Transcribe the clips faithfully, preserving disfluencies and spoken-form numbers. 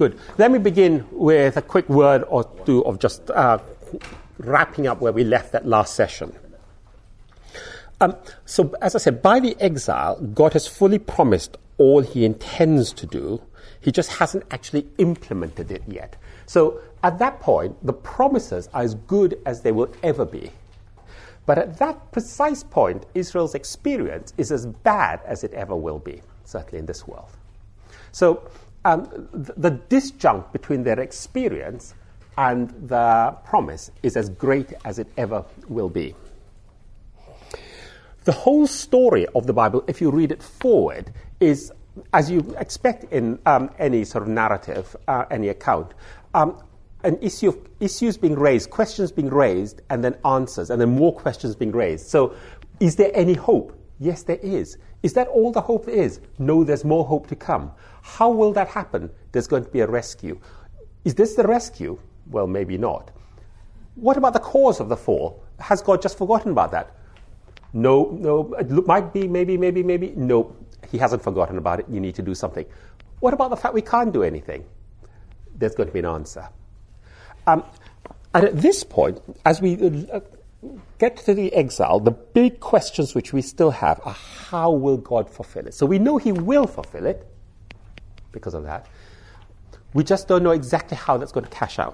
Good. Let me begin with a quick word or two of just uh, wrapping up where we left that last session. Um, so, as I said, by the exile, God has fully promised all he intends to do. He just hasn't actually implemented it yet. So, at that point, the promises are as good as they will ever be. But at that precise point, Israel's experience is as bad as it ever will be, certainly in this world. So, um, th- the disjunct between their experience and the promise is as great as it ever will be. The whole story of the Bible, if you read it forward, is, as you expect in um, any sort of narrative, uh, any account, um, an issue of issues being raised, questions being raised, and then answers, and then more questions being raised. So, is there any hope? Yes, there is. Is that all the hope there is? No, there's more hope to come. How will that happen? There's going to be a rescue. Is this the rescue? Well, maybe not. What about the cause of the fall? Has God just forgotten about that? No, no, it might be, maybe, maybe, maybe. No, he hasn't forgotten about it. You need to do something. What about the fact we can't do anything? There's going to be an answer. Um, and at this point, as we uh, get to the exile, the big questions which we still have are how will God fulfill it? So we know he will fulfill it because of that. We just don't know exactly how that's going to cash out.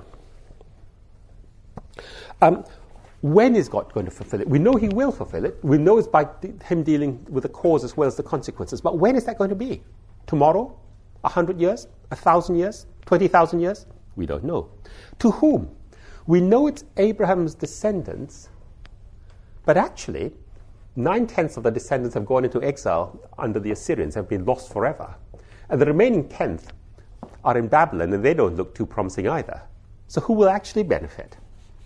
Um, when is God going to fulfill it? We know he will fulfill it. We know it's by de- him dealing with the cause as well as the consequences. But when is that going to be? Tomorrow? A hundred years? A thousand years? Twenty thousand years? We don't know. To whom? We know it's Abraham's descendants, but actually, nine-tenths of the descendants have gone into exile under the Assyrians, have been lost forever. And the remaining tenth are in Babylon, and they don't look too promising either. So who will actually benefit?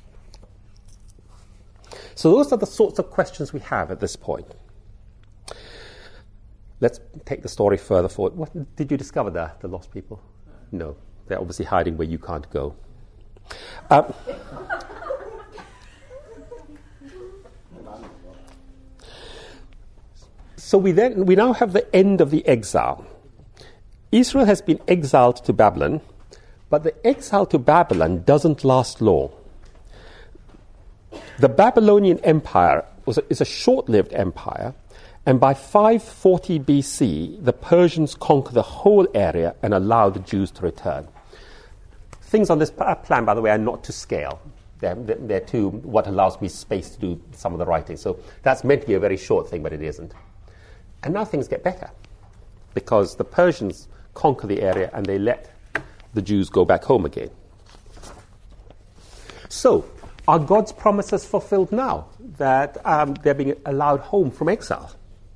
So those are the sorts of questions we have at this point. Let's take the story further forward. What, did you discover the, the lost people? No. They're obviously hiding where you can't go. Um, so we then we now have the end of the exile. Israel has been exiled to Babylon, but the exile to Babylon doesn't last long. The Babylonian Empire was a, is a short-lived empire, and by five forty B C, the Persians conquered the whole area and allowed the Jews to return. Things on this plan, by the way, are not to scale. They're, they're to what allows me space to do some of the writing. So that's meant to be a very short thing, but it isn't. And now things get better, because the Persians conquer the area and they let the Jews go back home again. So, are God's promises fulfilled now that um, they're being allowed home from exile?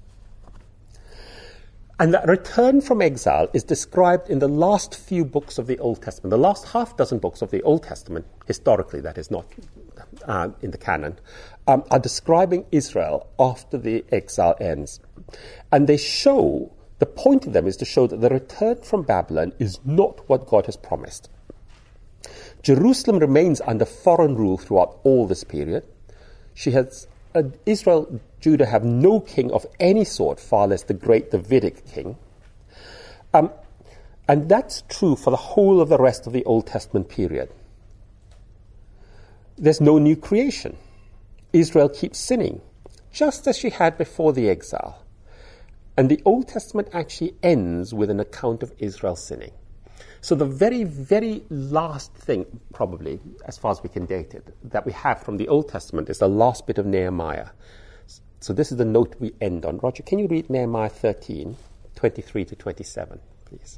And that return from exile is described in the last few books of the Old Testament. The last half dozen books of the Old Testament, historically that is, not uh, in the canon, um, are describing Israel after the exile ends. And they show, the point of them is to show that the return from Babylon is not what God has promised. Jerusalem remains under foreign rule throughout all this period. She has uh, Israel, Judah have no king of any sort, far less the great Davidic king. Um, and that's true for the whole of the rest of the Old Testament period. There's no new creation. Israel keeps sinning, just as she had before the exile. And the Old Testament actually ends with an account of Israel sinning. So the very, very last thing, probably, as far as we can date it, that we have from the Old Testament is the last bit of Nehemiah. So this is the note we end on. Roger, can you read Nehemiah thirteen, twenty-three to twenty-seven, please?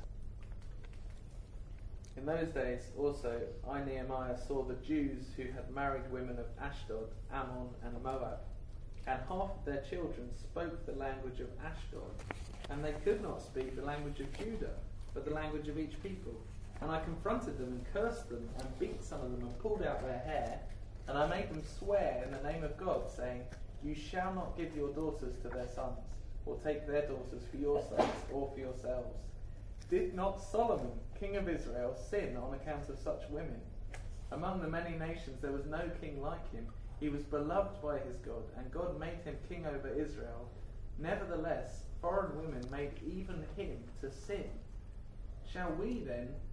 In those days, also, I, Nehemiah, saw the Jews who had married women of Ashdod, Ammon, and Moab, and half of their children spoke the language of Ashdod, and they could not speak the language of Judah, but the language of each people. And I confronted them and cursed them and beat some of them and pulled out their hair, and I made them swear in the name of God, saying, you shall not give your daughters to their sons, or take their daughters for your sons or for yourselves. Did not Solomon, king of Israel, sin on account of such women? Among the many nations there was no king like him. He was beloved by his God, and God made him king over Israel. Nevertheless, foreign women made even him to sin. Shall we then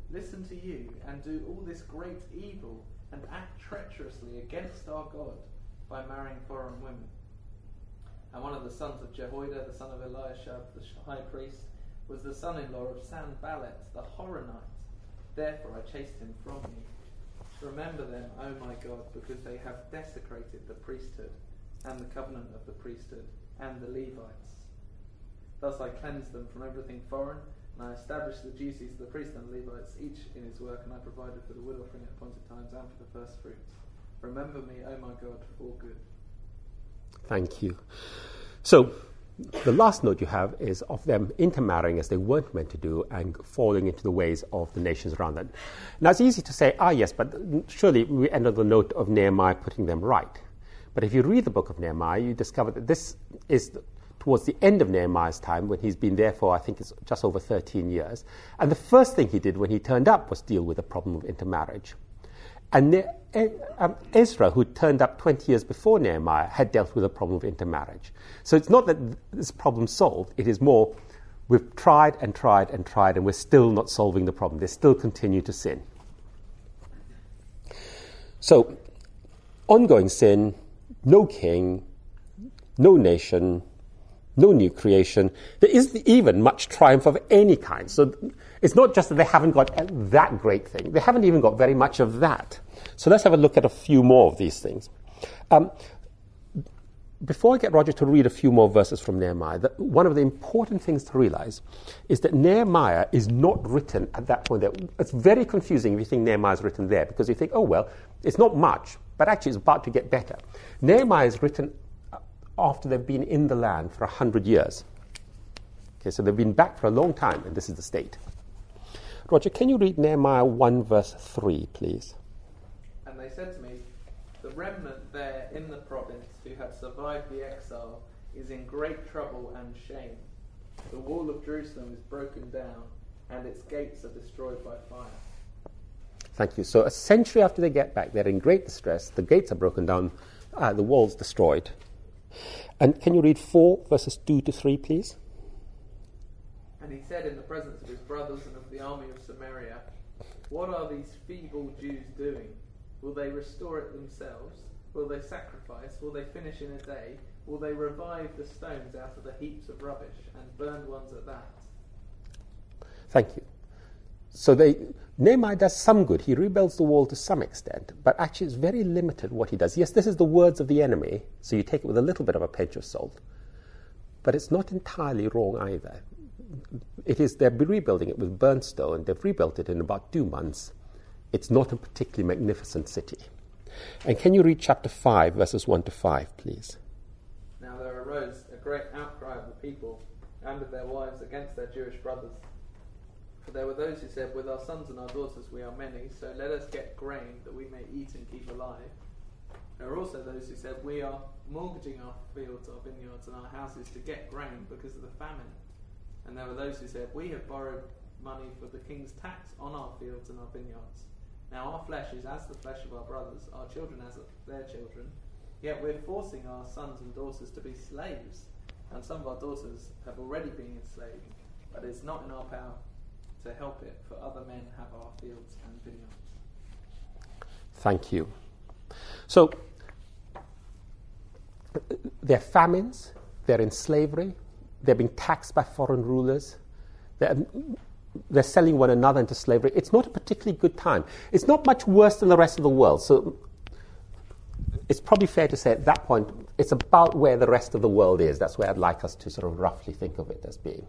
listen to you and do all this great evil and act treacherously against our God by marrying foreign women? And one of the sons of Jehoiada, the son of Eliashib, the high priest, was the son-in-law of Sanballat, the Horonite. Therefore I chased him from you. Remember them, O my God, because they have desecrated the priesthood and the covenant of the priesthood and the Levites. Thus I cleansed them from everything foreign, and I established the duties of the priest and the Levites, each in his work, and I provided for the wood offering at appointed times and for the first fruits. Remember me, O my God, for good. Thank you. So, the last note you have is of them intermarrying as they weren't meant to do and falling into the ways of the nations around them. Now, it's easy to say, ah, yes, but surely we end on the note of Nehemiah putting them right. But if you read the book of Nehemiah, you discover that this is the, towards the end of Nehemiah's time, when he's been there for, I think it's just over thirteen years. And the first thing he did when he turned up was deal with the problem of intermarriage. And ne- um, Ezra, who turned up twenty years before Nehemiah, had dealt with the problem of intermarriage. So it's not that this problem's solved, it is more, we've tried and tried and tried, and we're still not solving the problem. They still continue to sin. So, ongoing sin, no king, no nation, no new creation. There isn't even much triumph of any kind. So it's not just that they haven't got that great thing. They haven't even got very much of that. So let's have a look at a few more of these things. Um, before I get Roger to read a few more verses from Nehemiah, the, one of the important things to realize is that Nehemiah is not written at that point there. It's very confusing if you think Nehemiah is written there, because you think, oh, well, it's not much, but actually it's about to get better. Nehemiah is written after they've been in the land for a hundred years. Okay, so they've been back for a long time, and this is the state. Roger, can you read Nehemiah one, verse three, please? And they said to me, the remnant there in the province who have survived the exile is in great trouble and shame. The wall of Jerusalem is broken down, and its gates are destroyed by fire. Thank you. So a century after they get back, they're in great distress, the gates are broken down, uh, the walls destroyed. And can you read four, verses two to three, please? And he said in the presence of his brothers and of the army of Samaria, what are these feeble Jews doing? Will they restore it themselves? Will they sacrifice? Will they finish in a day? Will they revive the stones out of the heaps of rubbish and burned ones at that? Thank you. So they, Nehemiah does some good. He rebuilds the wall to some extent, but actually it's very limited what he does. Yes, this is the words of the enemy, so you take it with a little bit of a pinch of salt. But it's not entirely wrong either. It is, they're rebuilding it with burnt stone. They've rebuilt it in about two months. It's not a particularly magnificent city. And can you read chapter five, verses one to five, please? Now there arose a great outcry of the people and of their wives against their Jewish brothers. For there were those who said, with our sons and our daughters we are many, so let us get grain that we may eat and keep alive. There were also those who said, we are mortgaging our fields, our vineyards and our houses to get grain because of the famine. And there were those who said, we have borrowed money for the king's tax on our fields and our vineyards. Now our flesh is as the flesh of our brothers, our children as their children, yet we're forcing our sons and daughters to be slaves, and some of our daughters have already been enslaved, but it's not in our power to help it, for other men have our fields and vineyards. Thank you. So, they're famines, they're in slavery, they're being taxed by foreign rulers, they're, they're selling one another into slavery. It's not a particularly good time. It's not much worse than the rest of the world, so it's probably fair to say at that point, it's about where the rest of the world is. That's where I'd like us to sort of roughly think of it as being.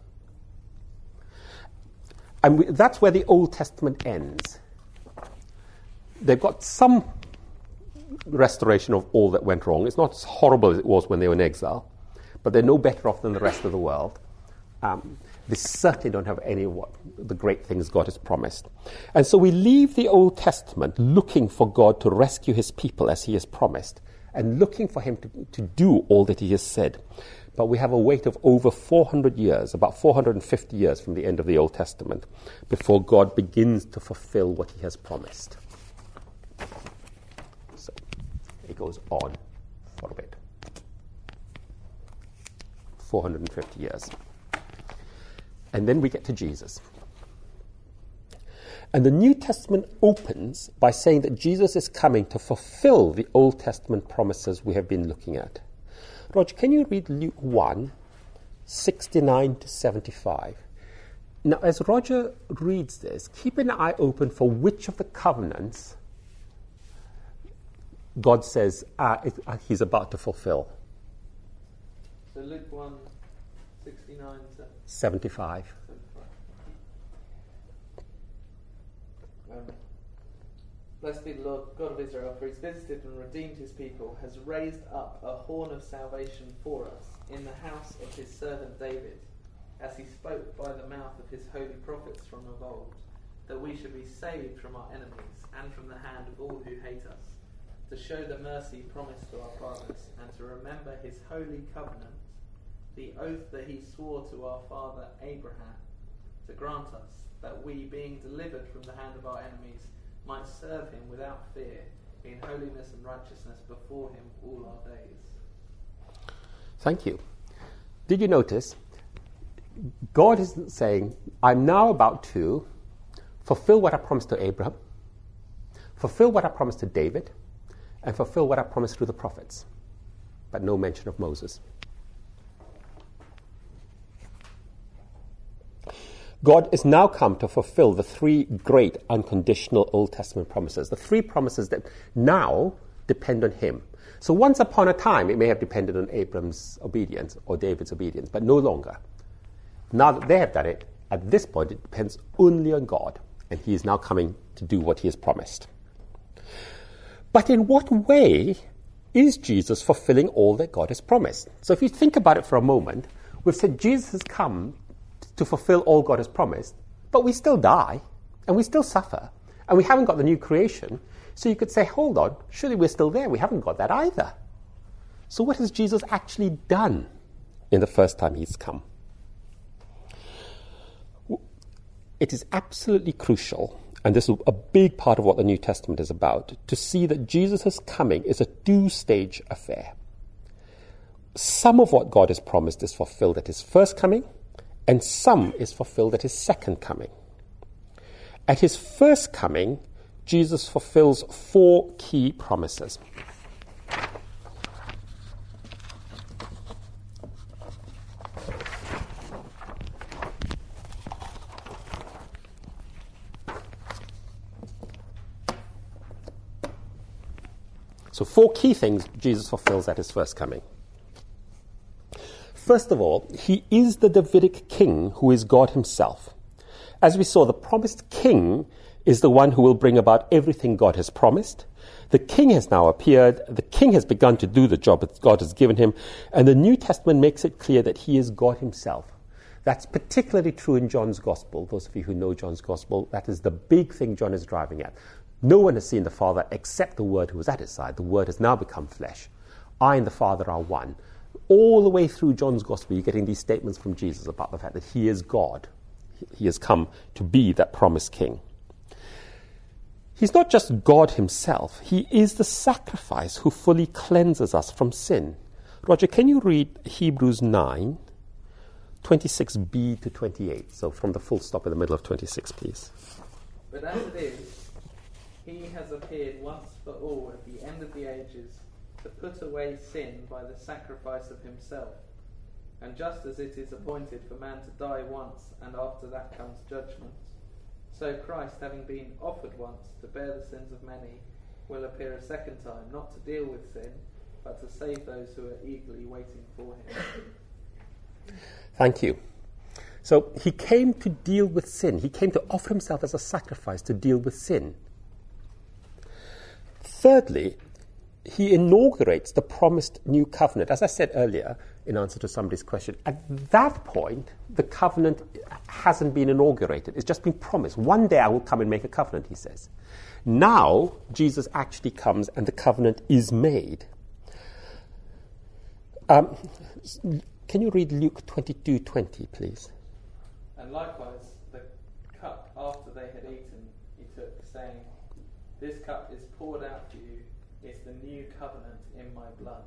And we, that's where the Old Testament ends. They've got some restoration of all that went wrong. It's not as horrible as it was when they were in exile, but they're no better off than the rest of the world. Um, they certainly don't have any of what the great things God has promised. And so we leave the Old Testament looking for God to rescue his people as he has promised, and looking for him to, to do all that he has said. But we have a wait of over four hundred years, about four hundred fifty years from the end of the Old Testament, before God begins to fulfill what he has promised. So it goes on for a bit. four hundred fifty years. And then we get to Jesus. And the New Testament opens by saying that Jesus is coming to fulfill the Old Testament promises we have been looking at. Roger, can you read Luke one, sixty-nine to seventy-five? Now, as Roger reads this, keep an eye open for which of the covenants God says uh, it, uh, he's about to fulfill. So Luke one, sixty-nine to seventy-five. Um, Blessed be the Lord God of Israel, for he's visited and redeemed his people, has raised up a horn of salvation for us in the house of his servant David, as he spoke by the mouth of his holy prophets from of old, that we should be saved from our enemies and from the hand of all who hate us, to show the mercy promised to our fathers, and to remember his holy covenant, the oath that he swore to our father Abraham, to grant us that we, being delivered from the hand of our enemies, might serve him without fear, in holiness and righteousness before him all our days. Thank you. Did you notice? God isn't saying, I'm now about to fulfill what I promised to Abraham, fulfill what I promised to David, and fulfill what I promised through the prophets. But no mention of Moses. God is now come to fulfill the three great unconditional Old Testament promises, the three promises that now depend on him. So once upon a time, it may have depended on Abraham's obedience or David's obedience, but no longer. Now that they have done it, at this point, it depends only on God, and he is now coming to do what he has promised. But in what way is Jesus fulfilling all that God has promised? So if you think about it for a moment, we've said Jesus has come to fulfill all God has promised, but we still die, and we still suffer, and we haven't got the new creation. So you could say, hold on, surely we're still there. We haven't got that either. So what has Jesus actually done in the first time he's come? It is absolutely crucial, and this is a big part of what the New Testament is about, to see that Jesus' coming is a two-stage affair. Some of what God has promised is fulfilled at his first coming, and some is fulfilled at his second coming. At his first coming, Jesus fulfills four key promises. So four key things Jesus fulfills at his first coming. First of all, he is the Davidic king who is God himself. As we saw, the promised king is the one who will bring about everything God has promised. The king has now appeared. The king has begun to do the job that God has given him. And the New Testament makes it clear that he is God himself. That's particularly true in John's Gospel. Those of you who know John's Gospel, that is the big thing John is driving at. No one has seen the Father except the Word who was at his side. The Word has now become flesh. I and the Father are one. All the way through John's Gospel, you're getting these statements from Jesus about the fact that he is God. He has come to be that promised king. He's not just God himself. He is the sacrifice who fully cleanses us from sin. Roger, can you read Hebrews nine, twenty-six b to twenty-eight? So from the full stop in the middle of twenty-six, please. But as it is, he has appeared once for all at the end of the ages to put away sin by the sacrifice of himself. And just as it is appointed for man to die once, and after that comes judgment, so Christ, having been offered once to bear the sins of many, will appear a second time, not to deal with sin, but to save those who are eagerly waiting for him. Thank you. So he came to deal with sin. He came to offer himself as a sacrifice to deal with sin. Thirdly, he inaugurates the promised new covenant. As I said earlier, in answer to somebody's question, at that point, the covenant hasn't been inaugurated. It's just been promised. One day I will come and make a covenant, he says. Now, Jesus actually comes and the covenant is made. Um, can you read Luke twenty-two twenty, please? And likewise, the cup after they had eaten, he took, saying, "This cup is poured out for you. It's the new covenant in my blood."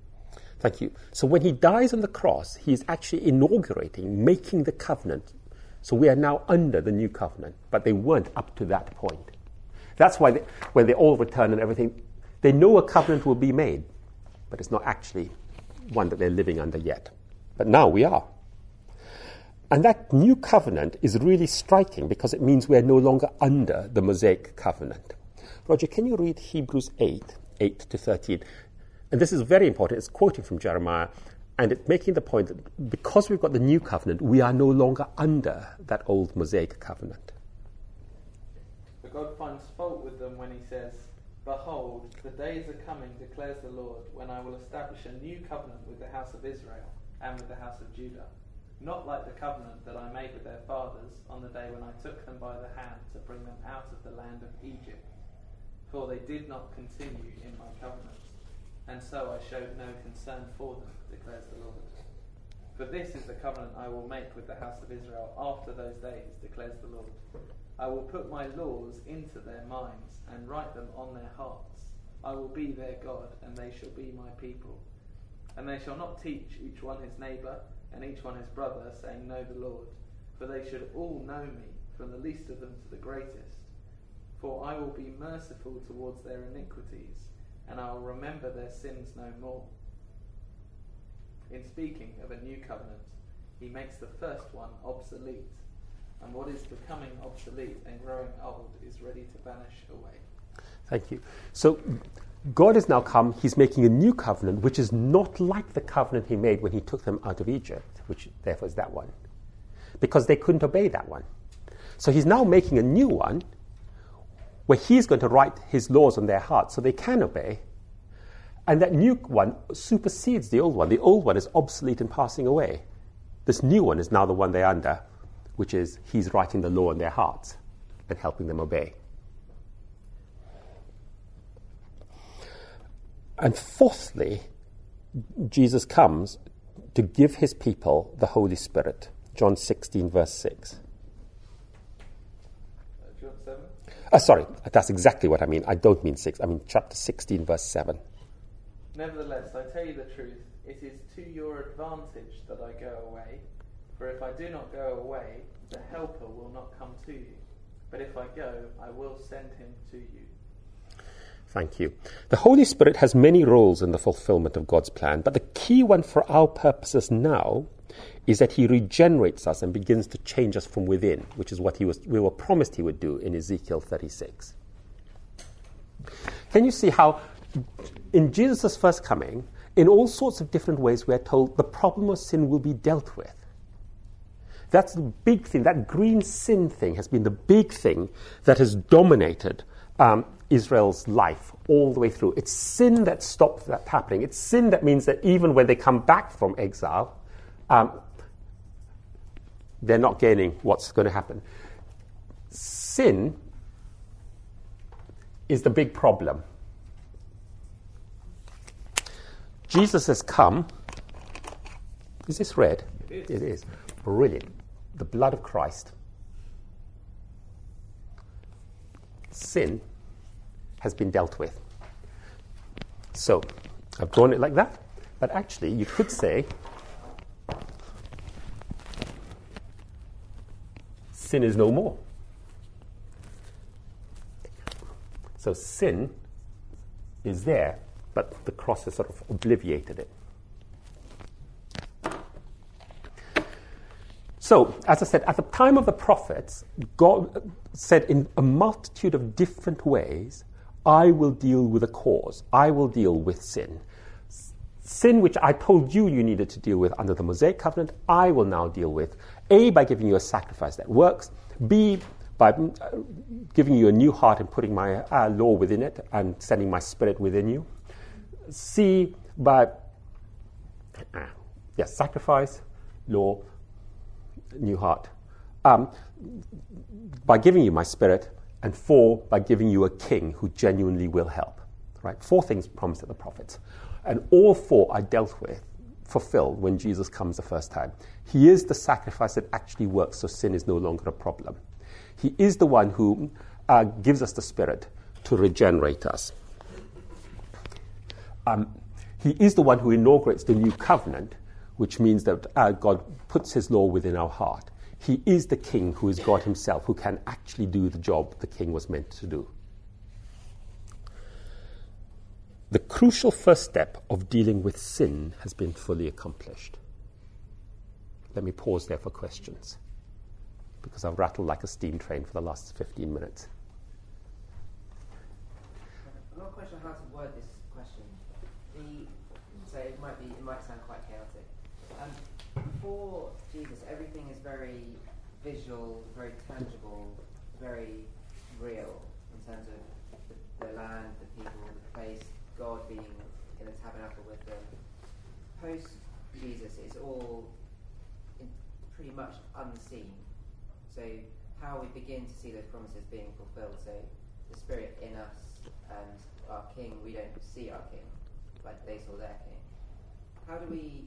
Thank you. So when he dies on the cross, he is actually inaugurating, making the covenant So we are now under the new covenant, but they weren't up to that point. That's why they, when they all return and everything, they know a covenant will be made, but it's not actually one that they're living under yet. But now we are. And that new covenant is really striking because it means we're no longer under the Mosaic covenant. Roger, can you read Hebrews eight, eight to thirteen? And this is very important. It's quoting from Jeremiah, and it's making the point that because we've got the new covenant, we are no longer under that old Mosaic covenant. But God finds fault with them when he says, "Behold, the days are coming, declares the Lord, when I will establish a new covenant with the house of Israel and with the house of Judah. Not like the covenant that I made with their fathers on the day when I took them by the hand to bring them out of the land of Egypt. For they did not continue in my covenant, and so I showed no concern for them, declares the Lord. For this is the covenant I will make with the house of Israel after those days, declares the Lord. I will put my laws into their minds and write them on their hearts. I will be their God, and they shall be my people. And they shall not teach each one his neighbour and each one his brother, saying, Know the Lord. For they should all know me, from the least of them to the greatest. For I will be merciful towards their iniquities, and I will remember their sins no more." In speaking of a new covenant, he makes the first one obsolete, and what is becoming obsolete and growing old is ready to vanish away. Thank you. So God has now come, he's making a new covenant, which is not like the covenant he made when he took them out of Egypt, which therefore is that one, because they couldn't obey that one. So he's now making a new one, where he's going to write his laws on their hearts so they can obey. And that new one supersedes the old one. The old one is obsolete and passing away. This new one is now the one they're under, which is he's writing the law on their hearts and helping them obey. And fourthly, Jesus comes to give his people the Holy Spirit. John sixteen, verse six. John seven? Uh, sorry, that's exactly what I mean. I don't mean six. I mean chapter sixteen, verse seven. Nevertheless, I tell you the truth, it is to your advantage that I go away. For if I do not go away, the Helper will not come to you. But if I go, I will send him to you. Thank you. The Holy Spirit has many roles in the fulfillment of God's plan, but the key one for our purposes now is that he regenerates us and begins to change us from within, which is what he was, we were promised he would do in Ezekiel thirty-six. Can you see how in Jesus' first coming, in all sorts of different ways, we are told the problem of sin will be dealt with? That's the big thing. That green sin thing has been the big thing that has dominated um, Israel's life all the way through. It's sin that stopped that happening. It's sin that means that even when they come back from exile, um, they're not gaining what's going to happen. Sin is the big problem. Jesus has come. Is this red? It is. It is. Brilliant. The blood of Christ. Sin has been dealt with. So, I've drawn it like that, but actually you could say sin is no more. So sin is there, but the cross has sort of obliviated it. So, as I said, at the time of the prophets, God said in a multitude of different ways, I will deal with the cause. I will deal with sin. Sin which I told you you needed to deal with under the Mosaic covenant, I will now deal with. A, by giving you a sacrifice that works. B, by uh, giving you a new heart and putting my uh, law within it and sending my spirit within you. C, by uh, yes, sacrifice, law, new heart. Um, by giving you my spirit. And four, by giving you a king who genuinely will help. Right? Four things promised at the prophets. And all four are dealt with, fulfilled, when Jesus comes the first time. He is the sacrifice that actually works, so sin is no longer a problem. He is the one who uh, gives us the Spirit to regenerate us. Um, he is the one who inaugurates the new covenant, which means that uh, God puts his law within our heart. He is the king who is God himself, who can actually do the job the king was meant to do. The crucial first step of dealing with sin has been fully accomplished. Let me pause there for questions, because I've rattled like a steam train for the last fifteen minutes. I'm not quite sure how to word this question. The, so it might be, it might sound quite chaotic. Um, before Jesus, everything is very visual, very tangible, very real in terms of the, the land, the people, the place, God being in the tabernacle with them. Post Jesus, it's all in pretty much unseen. So how we begin to see those promises being fulfilled. So the Spirit in us and our King, we don't see our King like they saw their King. How do we?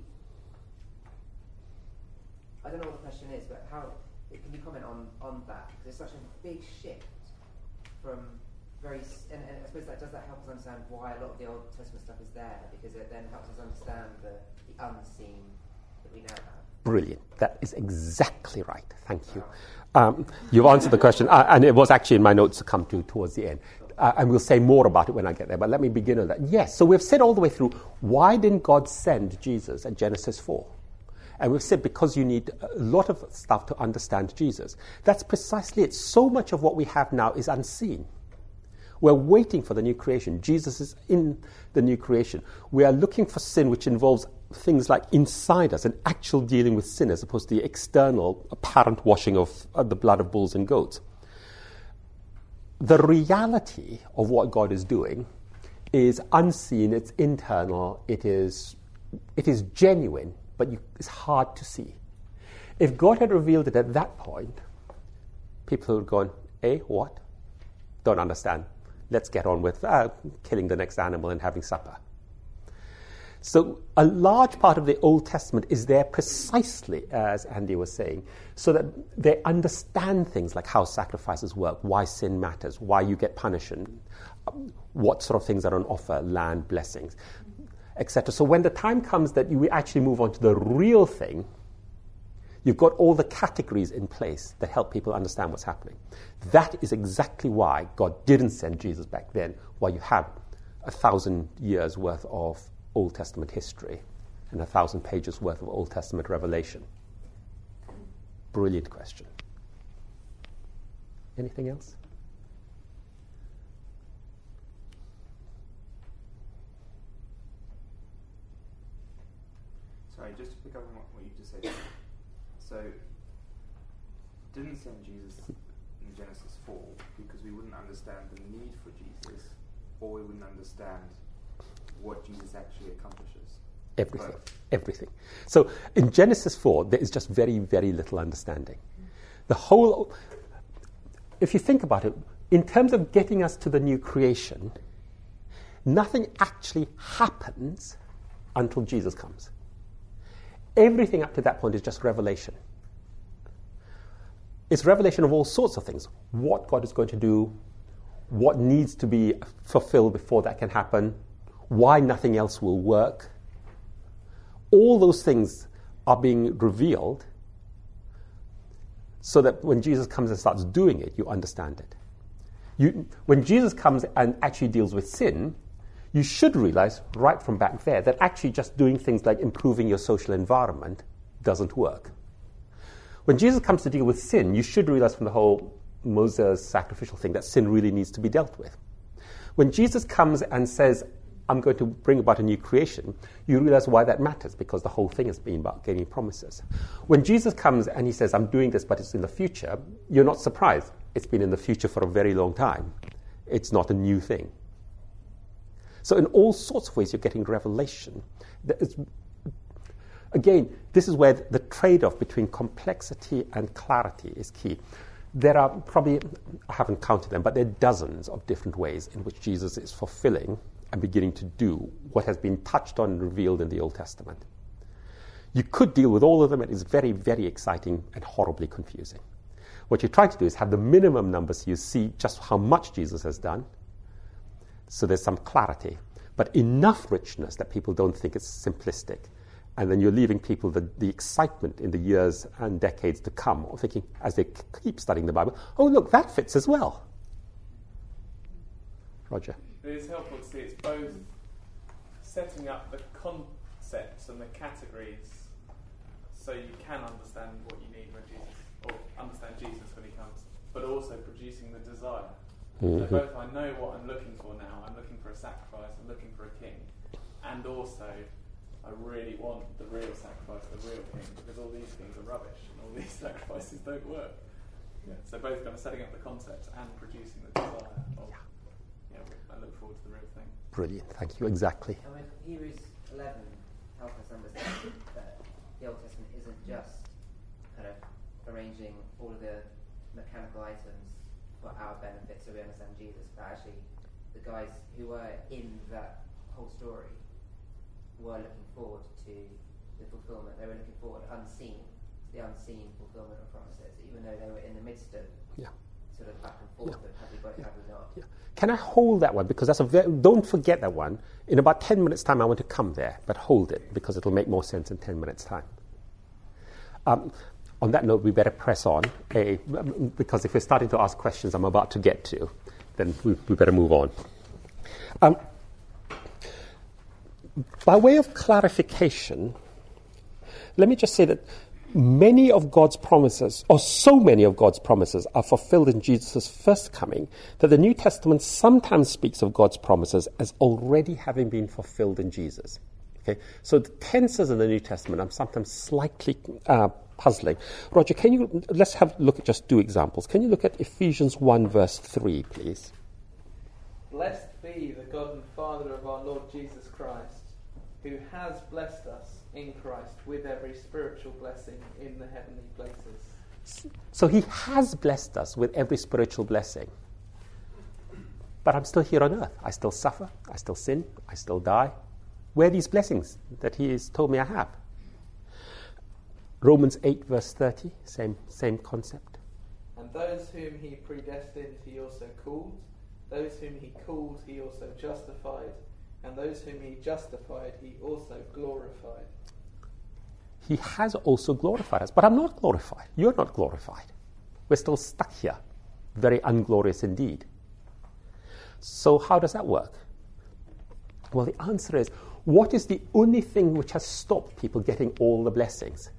I don't know what the question is, but how can you comment on on that? Because it's such a big shift from very, and, and I suppose that does that help us understand why a lot of the Old Testament stuff is there, because it then helps us understand the, the unseen that we now have. Brilliant. That is exactly right. Thank you. Um, you've answered the question, uh, and it was actually in my notes to come to towards the end. Uh, and we'll say more about it when I get there, but let me begin with that. Yes, so we've said all the way through, why didn't God send Jesus at Genesis four? And we've said because you need a lot of stuff to understand Jesus. That's precisely it. So much of what we have now is unseen. We're waiting for the new creation. Jesus is in the new creation. We are looking for sin, which involves things like inside us, an actual dealing with sin, as opposed to the external, apparent washing of uh, the blood of bulls and goats. The reality of what God is doing is unseen, it's internal, it is, it is genuine, but you, it's hard to see. If God had revealed it at that point, people would have gone, eh, what? Don't understand. Let's get on with uh, killing the next animal and having supper. So a large part of the Old Testament is there precisely, as Andy was saying, so that they understand things like how sacrifices work, why sin matters, why you get punished, and what sort of things are on offer, land, blessings, et cetera. So when the time comes that you actually move on to the real thing, you've got all the categories in place that help people understand what's happening. That is exactly why God didn't send Jesus back then, why you have a thousand years worth of Old Testament history and a thousand pages worth of Old Testament revelation. Brilliant question. Anything else? Sorry, just to pick up on what, what you just said. So, didn't send Jesus in Genesis four because we wouldn't understand the need for Jesus, or we wouldn't understand what Jesus actually accomplishes. Everything. Both. Everything. So in Genesis four, there is just very, very little understanding. The whole, if you think about it, in terms of getting us to the new creation, nothing actually happens until Jesus comes. Everything up to that point is just revelation. It's revelation of all sorts of things. What God is going to do, what needs to be fulfilled before that can happen, why nothing else will work. All those things are being revealed so that when Jesus comes and starts doing it, you understand it. You, when Jesus comes and actually deals with sin, you should realize right from back there that actually just doing things like improving your social environment doesn't work. When Jesus comes to deal with sin, you should realize from the whole Moses sacrificial thing that sin really needs to be dealt with. When Jesus comes and says, I'm going to bring about a new creation, you realize why that matters, because the whole thing has been about getting promises. When Jesus comes and he says, I'm doing this, but it's in the future, you're not surprised. It's been in the future for a very long time. It's not a new thing. So in all sorts of ways, you're getting revelation. Again, this is where the trade-off between complexity and clarity is key. There are probably, I haven't counted them, but there are dozens of different ways in which Jesus is fulfilling and beginning to do what has been touched on and revealed in the Old Testament. You could deal with all of them, and it's very, very exciting and horribly confusing. What you're trying to do is have the minimum number so you see just how much Jesus has done, so there's some clarity, but enough richness that people don't think it's simplistic, And then you're leaving people the, the excitement in the years and decades to come, or thinking, as they c- keep studying the Bible, oh, look, that fits as well. Roger. It is helpful to see it's both setting up the concepts and the categories so you can understand what you need when Jesus, or understand Jesus when he comes, but also producing the desire. Mm-hmm. So both I know what I'm looking for now, I'm looking for a sacrifice, I'm looking for a king, and also I really want the real sacrifice, the real king, because all these things are rubbish and all these sacrifices don't work. Yeah. So both kind of setting up the concepts and producing the desire of, yeah, I look forward to the real thing. Brilliant, thank you, exactly. And with Hebrews eleven help us understand that the Old Testament isn't just kind of arranging all of the mechanical items for our benefit so we understand Jesus, but actually the guys who were in that whole story were looking forward to the fulfillment. They were looking forward unseen to the unseen fulfillment of promises, even though they were in the midst of yeah. sort of back and forth yeah. of have we got it, have we not. Yeah. Can I hold that one? Because that's a very, don't forget that one. In about ten minutes' time I want to come there, but hold it because it'll make more sense in ten minutes' time. Um, on that note, we better press on, eh, because if we're starting to ask questions I'm about to get to, then we, we better move on. Um, By way of clarification, let me just say that many of God's promises, or so many of God's promises, are fulfilled in Jesus' first coming, that the New Testament sometimes speaks of God's promises as already having been fulfilled in Jesus. Okay, so the tenses in the New Testament are sometimes slightly uh, puzzling. Roger, can you, let's have look at just two examples. Can you look at Ephesians one verse three, please? Blessed be the God and Father of our Lord Jesus Christ, who has blessed us in Christ with every spiritual blessing in the heavenly places. So he has blessed us with every spiritual blessing. But I'm still here on earth. I still suffer. I still sin. I still die. Where are these blessings that he has told me I have? Romans eight verse thirty, same, same concept. And those whom he predestined he also called. Those whom he called he also justified. And those whom he justified, he also glorified. He has also glorified us. But I'm not glorified. You're not glorified. We're still stuck here. Very unglorious indeed. So how does that work? Well, the answer is, what is the only thing which has stopped people getting all the blessings?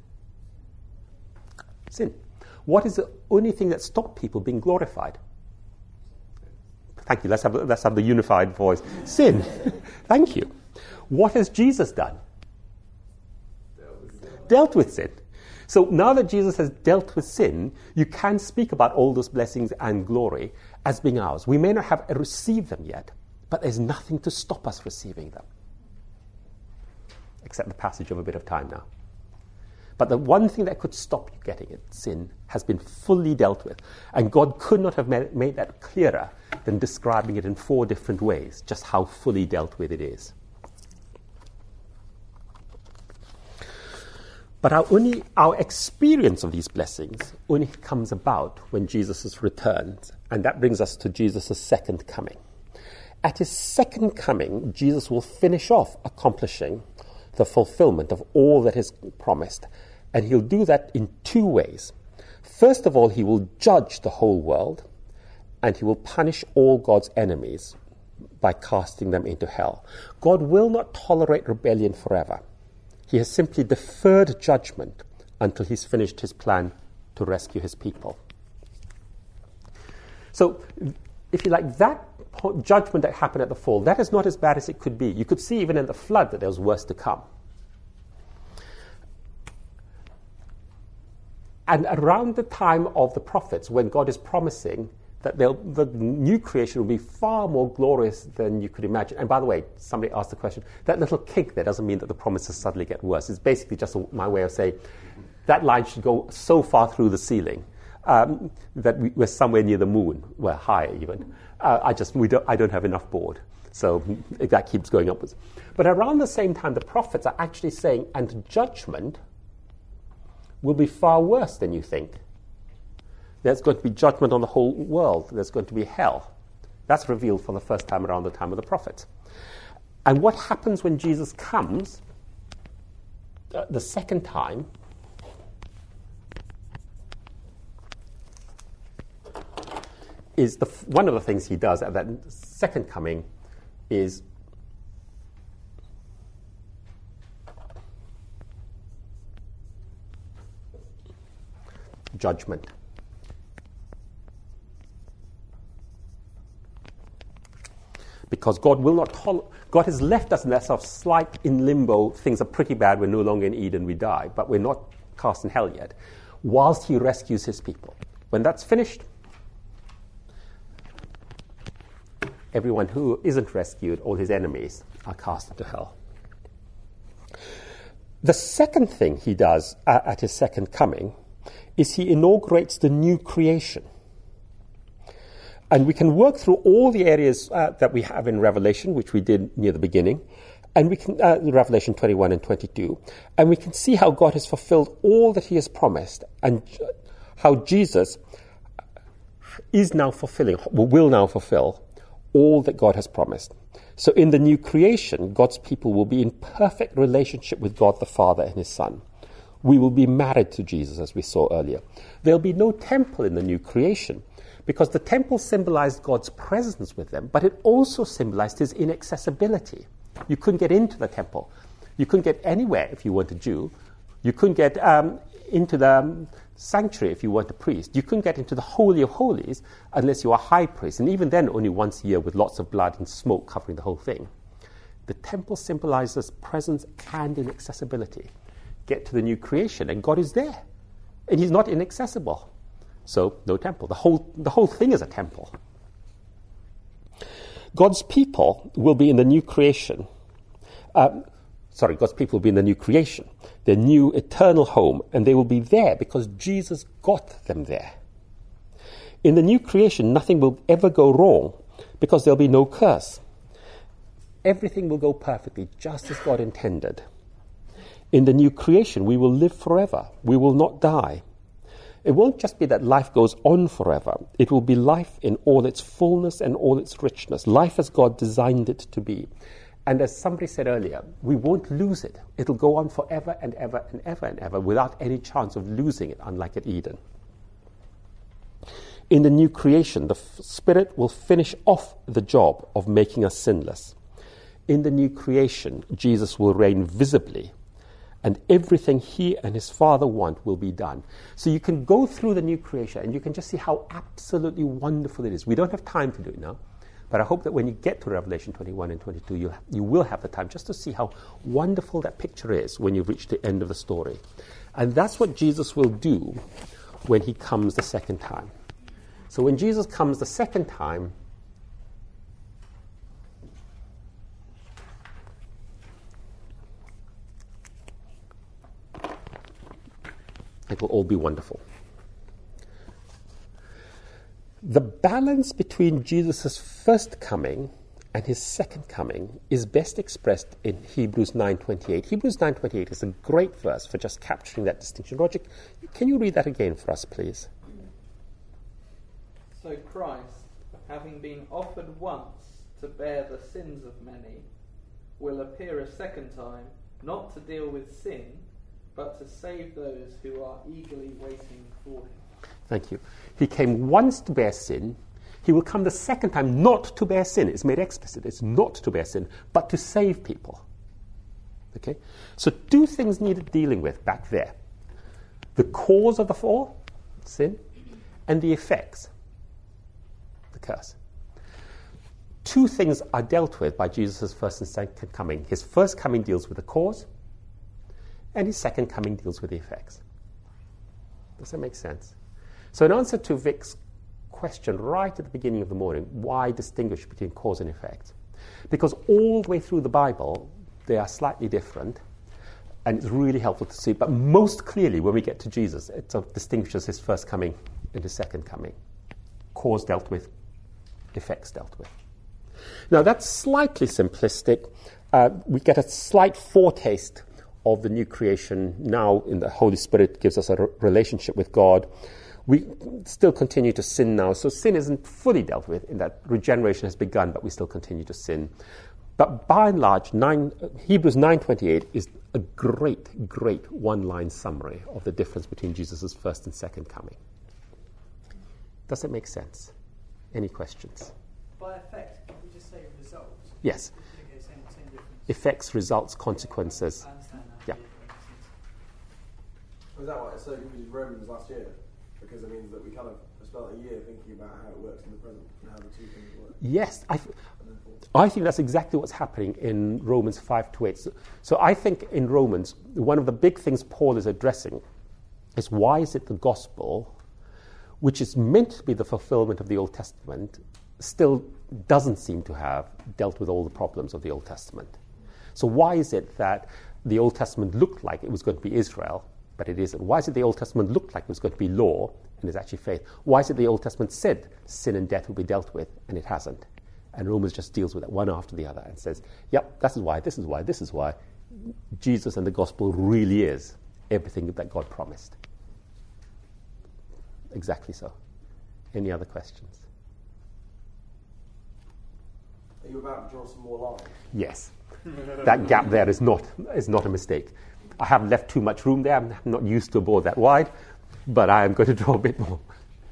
Sin. What is the only thing that stopped people being glorified? Thank you. Let's have, let's have the unified voice. Sin. Thank you. What has Jesus done? Dealt with sin. Dealt with sin. So now that Jesus has dealt with sin, you can speak about all those blessings and glory as being ours. We may not have received them yet, but there's nothing to stop us receiving them. Except the passage of a bit of time now. But the one thing that could stop you getting it, sin, has been fully dealt with. And God could not have made, made that clearer than describing it in four different ways, just how fully dealt with it is. But our, only, our experience of these blessings only comes about when Jesus returns. And that brings us to Jesus' second coming. At his second coming, Jesus will finish off accomplishing the fulfillment of all that is promised. And he'll do that in two ways. First of all, he will judge the whole world, and he will punish all God's enemies by casting them into hell. God will not tolerate rebellion forever. He has simply deferred judgment until he's finished his plan to rescue his people. So, if you like, that judgment that happened at the fall, that is not as bad as it could be. You could see even in the flood that there was worse to come. And around the time of the prophets, when God is promising that the new creation will be far more glorious than you could imagine. And by the way, somebody asked the question, that little kick there doesn't mean that the promises suddenly get worse. It's basically just a, my way of saying that line should go so far through the ceiling um, that we, we're somewhere near the moon, we're higher even. Uh, I just we don't I don't have enough board, so that keeps going upwards. But around the same time, the prophets are actually saying, and judgment will be far worse than you think. There's going to be judgment on the whole world. There's going to be hell. That's revealed for the first time around the time of the prophets. And what happens when Jesus comes uh, the second time is the f- one of the things he does at that second coming is judgment. Because God will not tol- God has left us in that sort of slight in limbo. Things are pretty bad. We're no longer in Eden. We die, but we're not cast in hell yet. Whilst He rescues His people, when that's finished, everyone who isn't rescued, all His enemies, are cast into hell. The second thing He does uh, at His second coming is He inaugurates the new creation. And we can work through all the areas uh, that we have in Revelation, which we did near the beginning, and we can uh, Revelation twenty-one and twenty-two, and we can see how God has fulfilled all that He has promised, and how Jesus is now fulfilling, will now fulfill all that God has promised. So in the new creation, God's people will be in perfect relationship with God the Father and His Son. We will be married to Jesus, as we saw earlier. There'll be no temple in the new creation, because the temple symbolized God's presence with them, but it also symbolized His inaccessibility. You couldn't get into the temple. You couldn't get anywhere if you weren't a Jew. You couldn't get um, into the um, sanctuary if you weren't a priest. You couldn't get into the Holy of Holies unless you were a high priest, and even then only once a year with lots of blood and smoke covering the whole thing. The temple symbolizes presence and inaccessibility. Get to the new creation, and God is there, and He's not inaccessible. So, no temple. The whole, the whole thing is a temple. God's people will be in the new creation. Um, sorry, God's people will be in the new creation, their new eternal home, and they will be there because Jesus got them there. In the new creation, nothing will ever go wrong because there'll be no curse. Everything will go perfectly, just as God intended. In the new creation, we will live forever. We will not die. It won't just be that life goes on forever. It will be life in all its fullness and all its richness, life as God designed it to be. And as somebody said earlier, we won't lose it. It'll go on forever and ever and ever and ever without any chance of losing it, unlike at Eden. In the new creation, the f- Spirit will finish off the job of making us sinless. In the new creation, Jesus will reign visibly, and everything He and His Father want will be done. So you can go through the new creation and you can just see how absolutely wonderful it is. We don't have time to do it now, but I hope that when you get to Revelation twenty-one and twenty-two, you, you will have the time just to see how wonderful that picture is when you've reached the end of the story. And that's what Jesus will do when He comes the second time. So when Jesus comes the second time, it will all be wonderful. The balance between Jesus' first coming and His second coming is best expressed in Hebrews nine twenty-eight. Hebrews nine twenty-eight is a great verse for just capturing that distinction. Roger, can you read that again for us, please? So Christ, having been offered once to bear the sins of many, will appear a second time, not to deal with sin, but to save those who are eagerly waiting for Him. Thank you. He came once to bear sin. He will come the second time not to bear sin. It's made explicit. It's not to bear sin, but to save people. Okay? So two things needed dealing with back there. The cause of the fall, sin, and the effects, the curse. Two things are dealt with by Jesus' first and second coming. His first coming deals with the cause, and His second coming deals with the effects. Does that make sense? So in answer to Vic's question right at the beginning of the morning, why distinguish between cause and effect? Because all the way through the Bible, they are slightly different, and it's really helpful to see. But most clearly, when we get to Jesus, it sort of distinguishes His first coming and His second coming. Cause dealt with, effects dealt with. Now, that's slightly simplistic. Uh, we get a slight foretaste of the new creation now in the Holy Spirit gives us a re- relationship with God. We still continue to sin now, so sin isn't fully dealt with in that regeneration has begun, but we still continue to sin. But by and large, nine, Hebrews nine twenty-eight is a great, great one-line summary of the difference between Jesus' first and second coming. Does that make sense? Any questions? By effect, can we just say result? Yes. Okay, same, same difference. Effects, results, consequences. I understand that. Yeah. Is that why it's so good we did Romans last year? Because it means that we kind of spent a year thinking about how it works in the present and how the two things work. Yes, I, th- I think that's exactly what's happening in Romans five to eight. So, so I think in Romans, one of the big things Paul is addressing is why is it the gospel, which is meant to be the fulfillment of the Old Testament, still doesn't seem to have dealt with all the problems of the Old Testament. So why is it that the Old Testament looked like it was going to be Israel, but it isn't? Why is it the Old Testament looked like it was going to be law, and it's actually faith? Why is it the Old Testament said sin and death will be dealt with, and it hasn't? And Romans just deals with it one after the other and says, yep, this is why, this is why, this is why Jesus and the gospel really is everything that God promised. Exactly so. Any other questions? Are you about to draw some more lines? Yes. That gap there is not is not a mistake. I haven't left too much room there. I'm not used to a board that wide, but I am going to draw a bit more.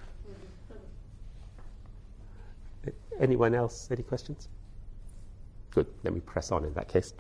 Anyone else? Any questions? Good. Let me press on in that case.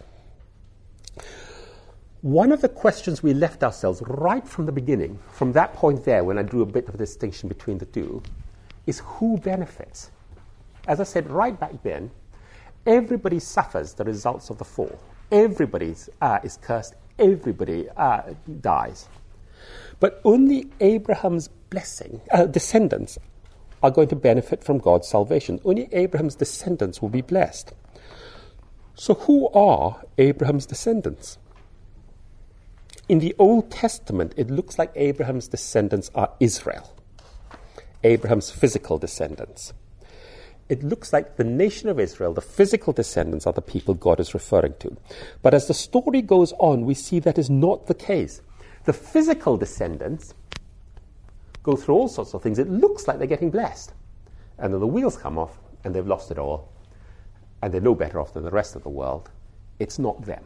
One of the questions we left ourselves right from the beginning, from that point there when I drew a bit of a distinction between the two, is who benefits? As I said right back then, everybody suffers the results of the fall. Everybody uh, is cursed. Everybody uh, dies. But only Abraham's blessing, uh, descendants, are going to benefit from God's salvation. Only Abraham's descendants will be blessed. So who are Abraham's descendants? In the Old Testament, it looks like Abraham's descendants are Israel, Abraham's physical descendants. It looks like the nation of Israel, the physical descendants, are the people God is referring to. But as the story goes on, we see that is not the case. The physical descendants go through all sorts of things. It looks like they're getting blessed. And then the wheels come off, and they've lost it all. And they're no better off than the rest of the world. It's not them.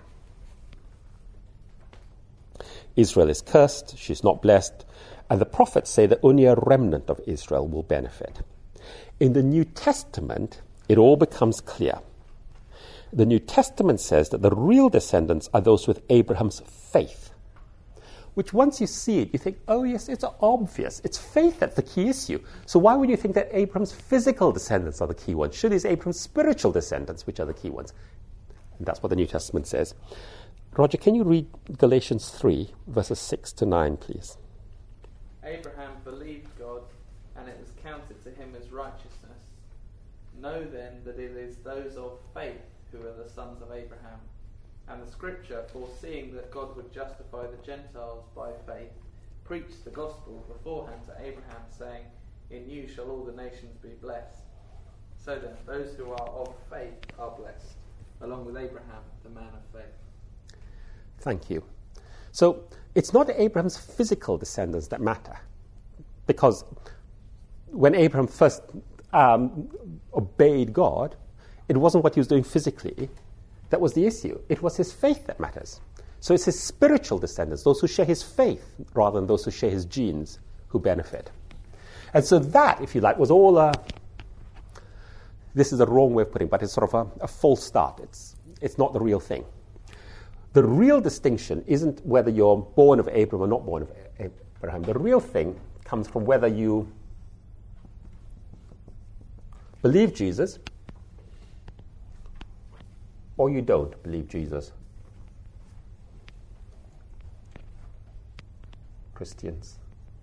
Israel is cursed. She's not blessed. And the prophets say that only a remnant of Israel will benefit. In the New Testament, it all becomes clear. The New Testament says that the real descendants are those with Abraham's faith, which once you see it, you think, oh yes, it's obvious. It's faith that's the key issue. So why would you think that Abraham's physical descendants are the key ones? Surely it's Abraham's spiritual descendants which are the key ones. And that's what the New Testament says. Roger, can you read Galatians three, verses six to nine, please? Abraham believed God, and it was counted to him as righteousness. Know then that it is those of faith who are the sons of Abraham. And the scripture, foreseeing that God would justify the Gentiles by faith, preached the gospel beforehand to Abraham, saying, in you shall all the nations be blessed. So then, those who are of faith are blessed, along with Abraham, the man of faith. Thank you. So it's not Abraham's physical descendants that matter, because when Abraham first um, obeyed God, it wasn't what he was doing physically that was the issue. It was his faith that matters. So it's his spiritual descendants, those who share his faith, rather than those who share his genes, who benefit. And so that, if you like, was all a, this is a wrong way of putting it, but it's sort of a, a false start. It's, it's not the real thing. The real distinction isn't whether you're born of Abraham or not born of Abraham. The real thing comes from whether you believe Jesus or you don't believe Jesus. Christians.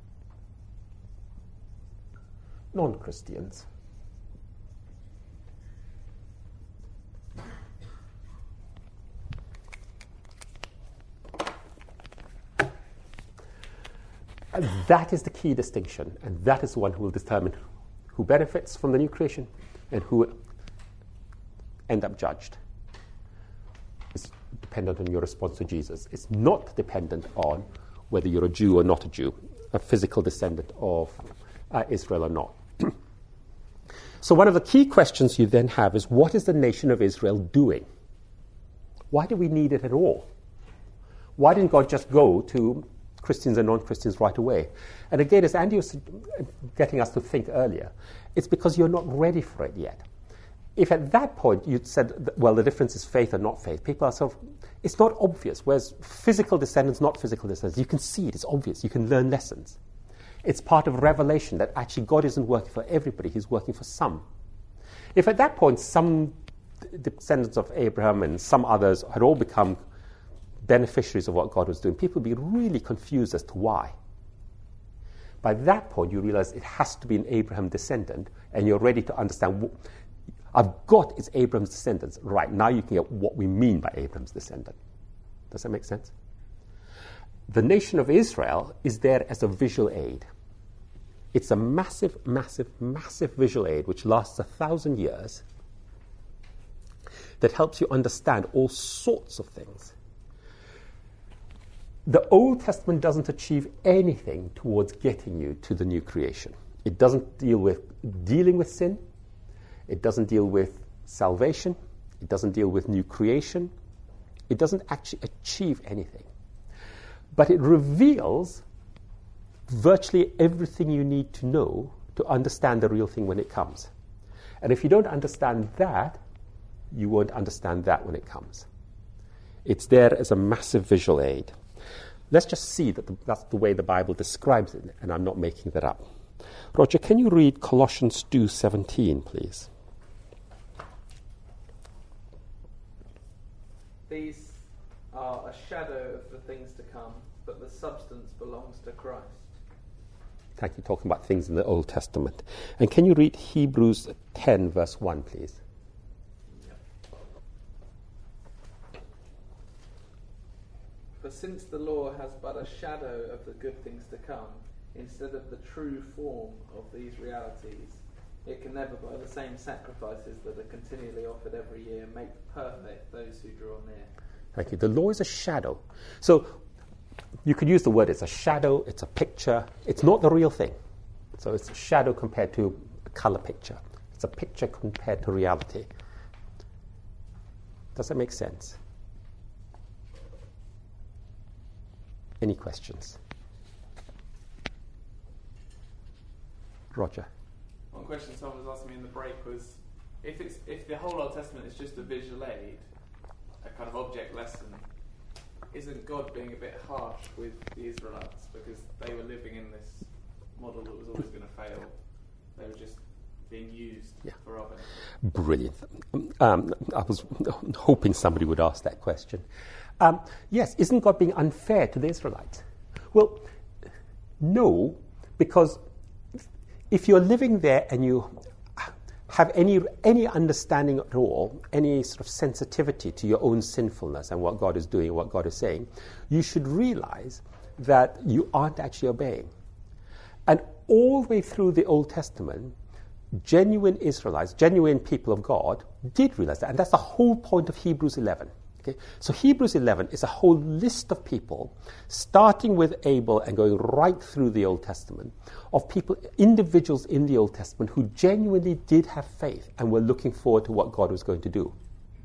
Non-Christians. And that is the key distinction, and that is the one who will determine who benefits from the new creation and who end up judged. It's dependent on your response to Jesus. It's not dependent on whether you're a Jew or not a Jew, a physical descendant of uh, Israel or not. So one of the key questions you then have is, what is the nation of Israel doing? Why do we need it at all? Why didn't God just go to Christians and non-Christians right away? And again, as Andy was getting us to think earlier, it's because you're not ready for it yet. If at that point you'd said, well, the difference is faith and not faith, people are sort of, it's not obvious. Whereas physical descendants, not physical descendants, you can see it, it's obvious, you can learn lessons. It's part of revelation that actually God isn't working for everybody, he's working for some. If at that point some descendants of Abraham and some others had all become beneficiaries of what God was doing, people would be really confused as to why. By that point, you realize it has to be an Abraham descendant, and you're ready to understand, I've got it's Abraham's descendants. Right, now you can get what we mean by Abraham's descendant. Does that make sense? The nation of Israel is there as a visual aid. It's a massive, massive, massive visual aid which lasts a thousand years that helps you understand all sorts of things. The Old Testament doesn't achieve anything towards getting you to the new creation. It doesn't deal with dealing with sin. It doesn't deal with salvation. It doesn't deal with new creation. It doesn't actually achieve anything. But it reveals virtually everything you need to know to understand the real thing when it comes. And if you don't understand that, you won't understand that when it comes. It's there as a massive visual aid. Let's just see that the, that's the way the Bible describes it, and I'm not making that up. Roger, can you read Colossians two seventeen, please? These are a shadow of the things to come, but the substance belongs to Christ. Thank you, talking about things in the Old Testament. And can you read Hebrews ten, verse one, please? For since the law has but a shadow of the good things to come, instead of the true form of these realities, it can never, by the same sacrifices that are continually offered every year, make perfect those who draw near. Thank you. The law is a shadow. So you could use the word, it's a shadow, it's a picture. It's not the real thing. So it's a shadow compared to a color picture. It's a picture compared to reality. Does that make sense? Any questions? Roger. One question someone was asking me in the break was, if it's if the whole Old Testament is just a visual aid, a kind of object lesson, isn't God being a bit harsh with the Israelites because they were living in this model that was always going to fail? They were just being used yeah. for our benefit. Brilliant. Um, I was hoping somebody would ask that question. Um, yes, isn't God being unfair to the Israelites? Well, no, because if you're living there and you have any any understanding at all, any sort of sensitivity to your own sinfulness and what God is doing, what God is saying, you should realize that you aren't actually obeying. And all the way through the Old Testament, genuine Israelites, genuine people of God, did realize that. And that's the whole point of Hebrews eleven. Okay? So Hebrews eleven is a whole list of people, starting with Abel and going right through the Old Testament, of people, individuals in the Old Testament who genuinely did have faith and were looking forward to what God was going to do.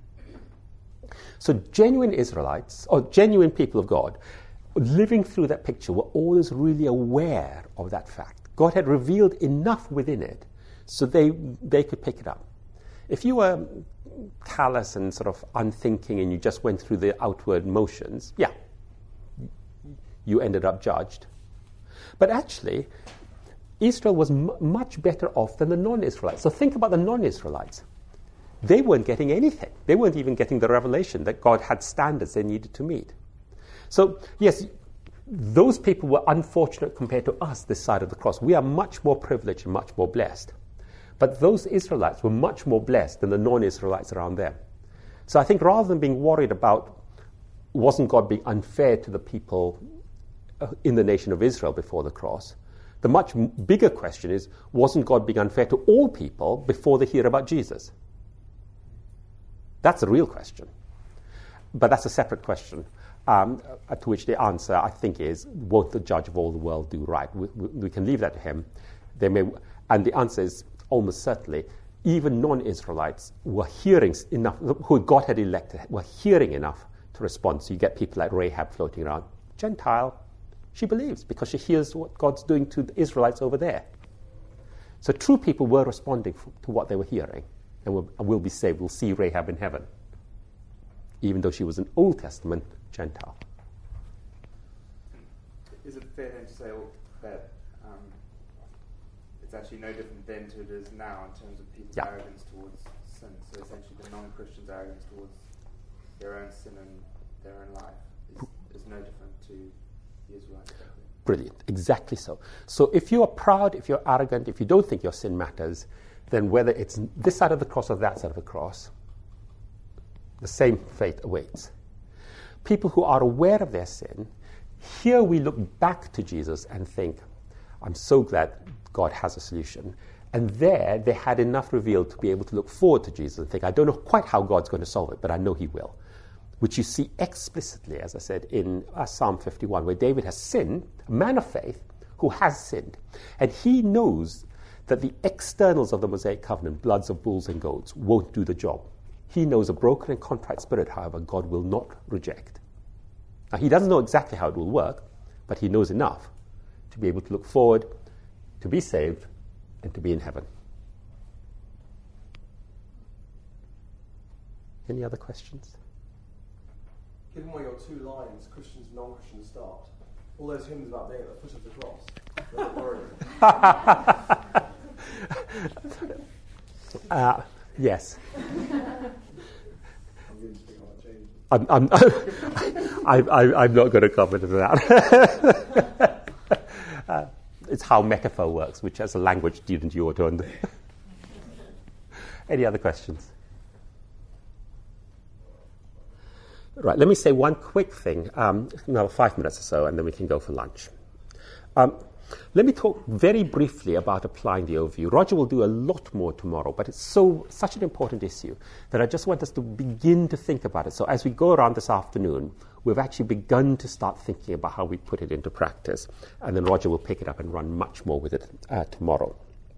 So genuine Israelites, or genuine people of God, living through that picture, were always really aware of that fact. God had revealed enough within it so they they could pick it up. If you were callous and sort of unthinking and you just went through the outward motions, yeah, you ended up judged. But actually, Israel was m- much better off than the non-Israelites. So think about the non-Israelites. They weren't getting anything. They weren't even getting the revelation that God had standards they needed to meet. So, yes, those people were unfortunate compared to us this side of the cross. We are much more privileged and much more blessed. But those Israelites were much more blessed than the non-Israelites around them. So I think rather than being worried about wasn't God being unfair to the people in the nation of Israel before the cross, the much bigger question is, wasn't God being unfair to all people before they hear about Jesus? That's a real question. But that's a separate question, um, to which the answer, I think, is, won't the judge of all the world do right? We, we, we can leave that to him. They may, and the answer is, almost certainly, even non-Israelites were hearing enough, who God had elected, were hearing enough to respond. So you get people like Rahab floating around. Gentile, she believes because she hears what God's doing to the Israelites over there. So true people were responding to what they were hearing and will, and will be saved. We'll see Rahab in heaven, even though she was an Old Testament Gentile. Is it fair then to say well, that um, it's actually no different then to it is now in terms of people's yeah. arrogance towards sin? So essentially the non-Christians' arrogance towards their own sin and their own life is, is no different to the Israelites. Brilliant, exactly so. So if you are proud, if you're arrogant, if you don't think your sin matters, then whether it's this side of the cross or that side of the cross, the same fate awaits. People who are aware of their sin, here we look back to Jesus and think, I'm so glad God has a solution. And there they had enough revealed to be able to look forward to Jesus and think, I don't know quite how God's going to solve it, but I know he will. Which you see explicitly, as I said, in uh, Psalm fifty-one, where David has sinned, a man of faith who has sinned. And he knows that the externals of the Mosaic covenant, bloods of bulls and goats, won't do the job. He knows a broken and contrite spirit, however, God will not reject. Now, he doesn't know exactly how it will work, but he knows enough to be able to look forward, to be saved, and to be in heaven. Any other questions? Given where your two lines, Christians and non-Christians, start, all those hymns about being at the foot of the cross, they're not worrying. uh, yes. I'm going to speak on that change. I'm, I'm, I, I, I'm not going to comment on that. uh, it's how metaphor works, which as a language student you ought to understand. Any other questions? Right, let me say one quick thing, um, another five minutes or so, and then we can go for lunch. Um, let me talk very briefly about applying the overview. Roger will do a lot more tomorrow, but it's so such an important issue that I just want us to begin to think about it. So as we go around this afternoon, we've actually begun to start thinking about how we put it into practice, and then Roger will pick it up and run much more with it uh, tomorrow.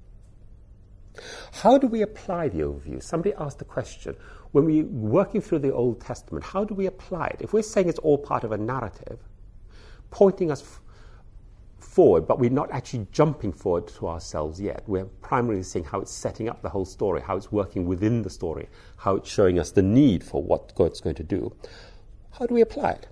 How do we apply the overview? Somebody asked the question, when we're working through the Old Testament, how do we apply it? If we're saying it's all part of a narrative, pointing us f- forward, but we're not actually jumping forward to ourselves yet. We're primarily seeing how it's setting up the whole story, how it's working within the story, how it's showing us the need for what God's going to do. How do we apply it?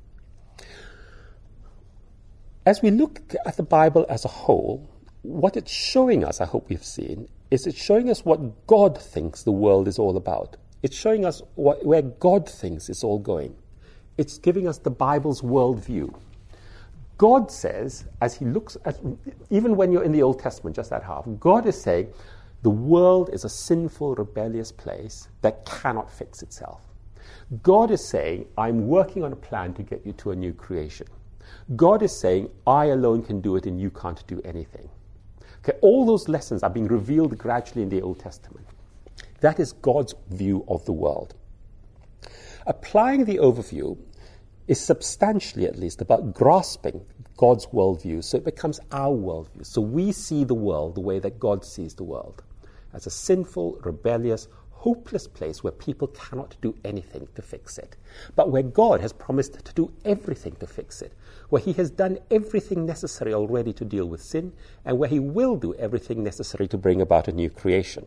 As we look at the Bible as a whole, what it's showing us, I hope we've seen, is it's showing us what God thinks the world is all about. It's showing us what, where God thinks it's all going. It's giving us the Bible's worldview. God says, as he looks at, even when you're in the Old Testament, just that half, God is saying, the world is a sinful, rebellious place that cannot fix itself. God is saying, I'm working on a plan to get you to a new creation. God is saying, I alone can do it and you can't do anything. Okay, all those lessons are being revealed gradually in the Old Testament. That is God's view of the world. Applying the overview is substantially, at least, about grasping God's worldview so it becomes our worldview. So we see the world the way that God sees the world, as a sinful, rebellious, hopeless place where people cannot do anything to fix it, but where God has promised to do everything to fix it, where he has done everything necessary already to deal with sin, and where he will do everything necessary to bring about a new creation.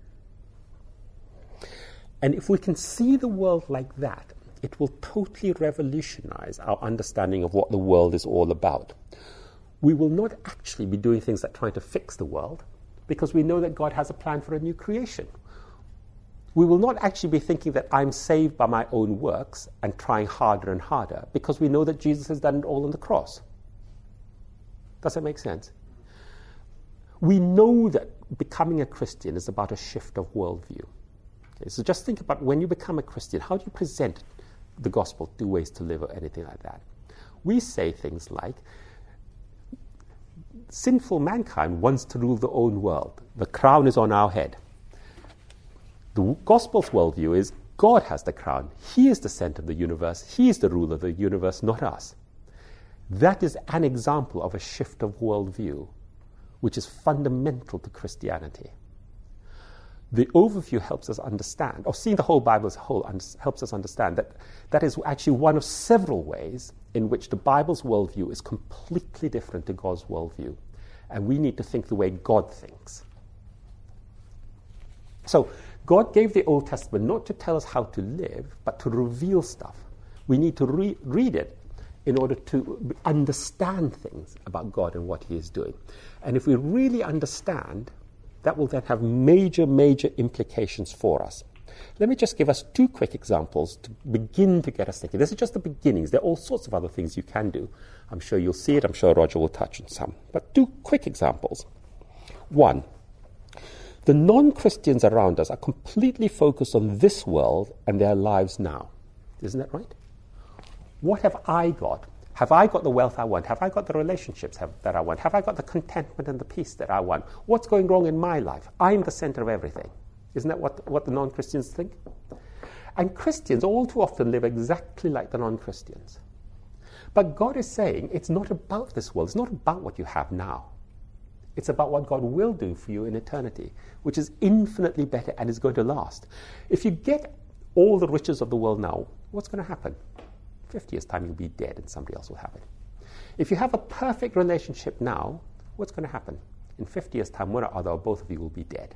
And if we can see the world like that, it will totally revolutionize our understanding of what the world is all about. We will not actually be doing things that try to fix the world, because we know that God has a plan for a new creation. We will not actually be thinking that I'm saved by my own works and trying harder and harder, because we know that Jesus has done it all on the cross. Does that make sense? We know that becoming a Christian is about a shift of worldview. Okay, so just think about when you become a Christian, how do you present the gospel, do ways to live or anything like that? We say things like, sinful mankind wants to rule their own world. The crown is on our head. The gospel's worldview is God has the crown. He is the center of the universe. He is the ruler of the universe, not us. That is an example of a shift of worldview, which is fundamental to Christianity. the overview helps us understand, or seeing the whole Bible as a whole un- helps us understand that that is actually one of several ways in which the Bible's worldview is completely different to God's worldview. And we need to think the way God thinks. So, God gave the Old Testament not to tell us how to live, but to reveal stuff. We need to re- read it in order to understand things about God and what He is doing. And if we really understand, that will then have major, major implications for us. Let me just give us two quick examples to begin to get us thinking. This is just the beginnings. There are all sorts of other things you can do. I'm sure you'll see it. I'm sure Roger will touch on some. But two quick examples. One, the non-Christians around us are completely focused on this world and their lives now. Isn't that right? What have I got? Have I got the wealth I want? Have I got the relationships have, that I want? Have I got the contentment and the peace that I want? What's going wrong in my life? I'm the center of everything. Isn't that what, what the non-Christians think? And Christians all too often live exactly like the non-Christians. But God is saying it's not about this world. It's not about what you have now. It's about what God will do for you in eternity, which is infinitely better and is going to last. If you get all the riches of the world now, what's going to happen? fifty years' time, you'll be dead and somebody else will have it. If you have a perfect relationship now, what's going to happen? In fifty years' time, one or other or both of you will be dead.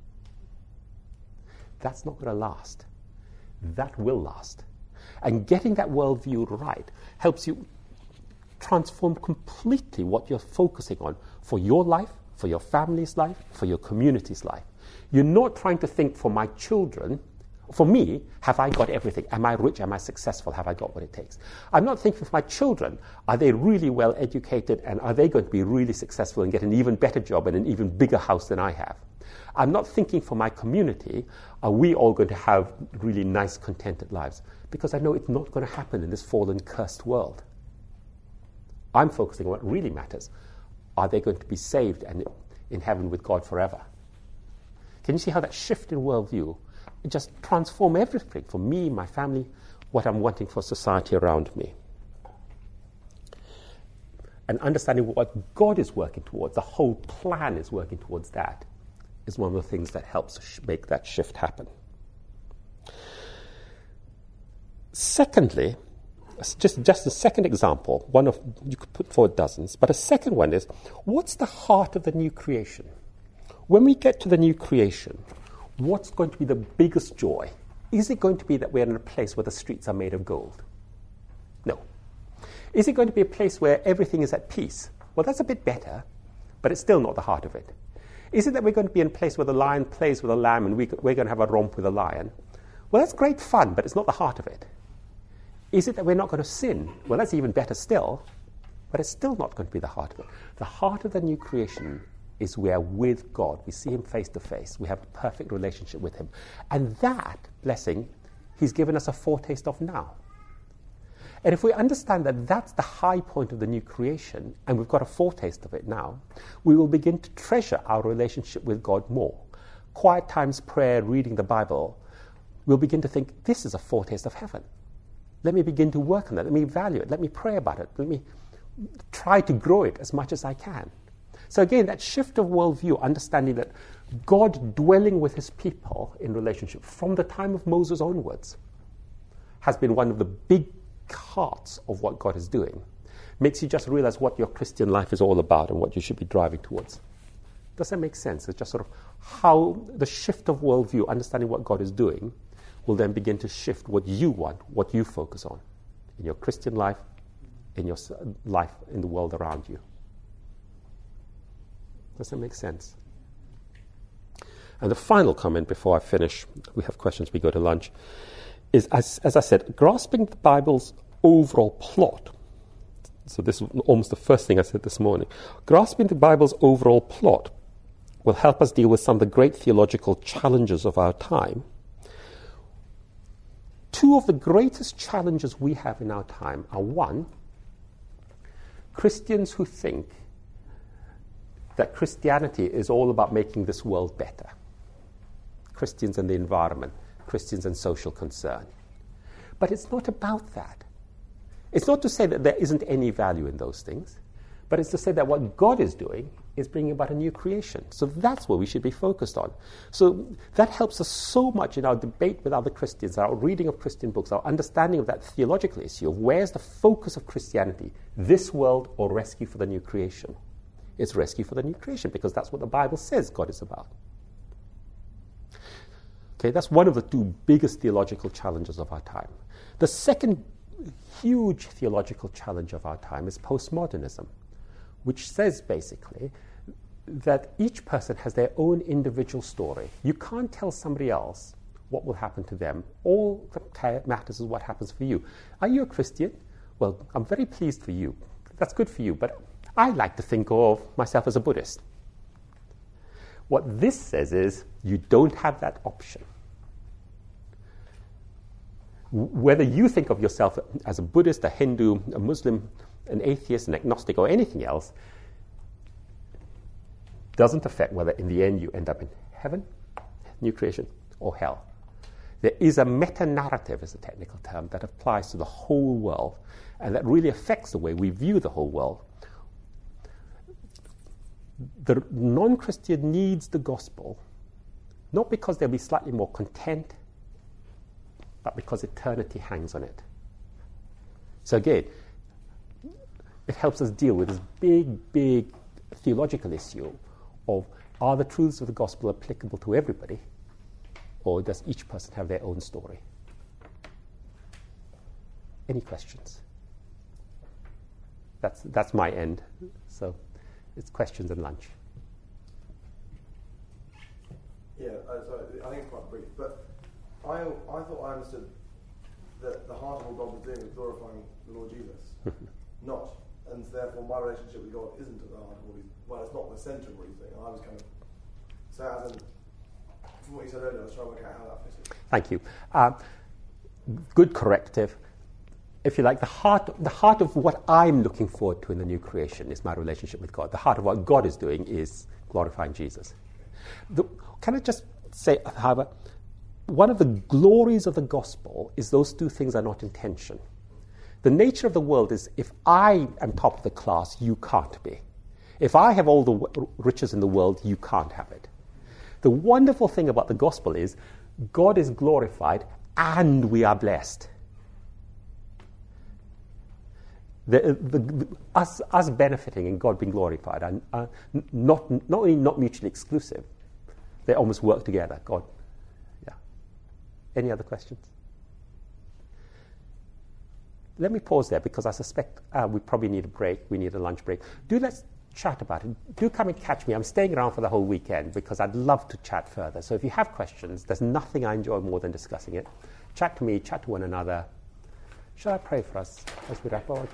That's not going to last. That will last. And getting that worldview right helps you transform completely what you're focusing on for your life, for your family's life, for your community's life. You're not trying to think for my children. For me, have I got everything? Am I rich? Am I successful? Have I got what it takes? I'm not thinking for my children, are they really well educated and are they going to be really successful and get an even better job and an even bigger house than I have? I'm not thinking for my community, are we all going to have really nice, contented lives? Because I know it's not going to happen in this fallen, cursed world. I'm focusing on what really matters. Are they going to be saved and in heaven with God forever? Can you see how that shift in worldview it just transform everything for me, my family, what I'm wanting for society around me? And understanding what God is working towards, the whole plan is working towards that, is one of the things that helps sh- make that shift happen. Secondly, just, just a second example, one of, you could put forward dozens, but a second one is, what's the heart of the new creation? When we get to the new creation, what's going to be the biggest joy? Is it going to be that we're in a place where the streets are made of gold? No. Is it going to be a place where everything is at peace? Well, that's a bit better, but it's still not the heart of it. Is it that we're going to be in a place where the lion plays with the lamb and we, we're going to have a romp with the lion? Well, that's great fun, but it's not the heart of it. Is it that we're not going to sin? Well, that's even better still, but it's still not going to be the heart of it. The heart of the new creation is we are with God. We see Him face to face. We have a perfect relationship with Him. And that blessing, He's given us a foretaste of now. And if we understand that that's the high point of the new creation, and we've got a foretaste of it now, we will begin to treasure our relationship with God more. Quiet times, prayer, reading the Bible, we'll begin to think, this is a foretaste of heaven. Let me begin to work on that. Let me value it. Let me pray about it. Let me try to grow it as much as I can. So again, that shift of worldview, understanding that God dwelling with His people in relationship from the time of Moses onwards has been one of the big hearts of what God is doing, makes you just realize what your Christian life is all about and what you should be driving towards. Does that make sense? It's just sort of how the shift of worldview, understanding what God is doing, will then begin to shift what you want, what you focus on in your Christian life, in your life in the world around you. Does that make sense? And the final comment before I finish, we have questions, we go to lunch, is, as, as I said, grasping the Bible's overall plot. So this is almost the first thing I said this morning. Grasping the Bible's overall plot will help us deal with some of the great theological challenges of our time. Two of the greatest challenges we have in our time are, one, Christians who think that Christianity is all about making this world better. Christians and the environment, Christians and social concern. But it's not about that. It's not to say that there isn't any value in those things, But it's to say that what God is doing is bringing about a new creation. So that's what we should be focused on. So that helps us so much in our debate with other Christians, our reading of Christian books, our understanding of that theological issue of where's the focus of Christianity, this world or rescue for the new creation. It's rescue for the new creation because that's what the Bible says God is about. Okay, that's one of the two biggest theological challenges of our time. The second huge theological challenge of our time is postmodernism, which says basically that each person has their own individual story. You can't tell somebody else what will happen to them. All that matters is what happens for you. Are you a Christian? Well, I'm very pleased for you. That's good for you, but I like to think of myself as a Buddhist. What this says is you don't have that option. Whether you think of yourself as a Buddhist, a Hindu, a Muslim, an atheist, an agnostic, or anything else, doesn't affect whether in the end you end up in heaven, new creation, or hell. There is a meta-narrative, is a technical term, that applies to the whole world, and that really affects the way we view the whole world. The non-Christian needs the gospel, not because they'll be slightly more content, but because eternity hangs on it. So again, it helps us deal with this big, big theological issue of are the truths of the gospel applicable to everybody, or does each person have their own story? Any questions? That's that's my end. So it's questions and lunch. Yeah, uh, sorry, I think it's quite brief, but I I thought I understood that the heart of what God was doing was glorifying the Lord Jesus, not. And therefore, my relationship with God isn't at the heart of what he's, well, it's not the centre of what he's doing. And I was kind of, so as in, from what you said earlier, I was trying to work out how that fits. Thank you. Uh, good corrective. If you like, the heart, the heart of what I'm looking forward to in the new creation is my relationship with God. The heart of what God is doing is glorifying Jesus. The, can I just say, however, one of the glories of the gospel is those two things are not in tension. The nature of the world is if I am top of the class, you can't be. If I have all the w- riches in the world, you can't have it. The wonderful thing about the gospel is God is glorified and we are blessed. The, the, the, us, us benefiting and God being glorified are, are not, not only not mutually exclusive, they almost work together. God, yeah. Any other questions? Let me pause there because I suspect uh, we probably need a break. We need a lunch break. Do let's chat about it. Do come and catch me. I'm staying around for the whole weekend because I'd love to chat further. So if you have questions, there's nothing I enjoy more than discussing it. Chat to me, chat to one another. Shall I pray for us as we wrap up?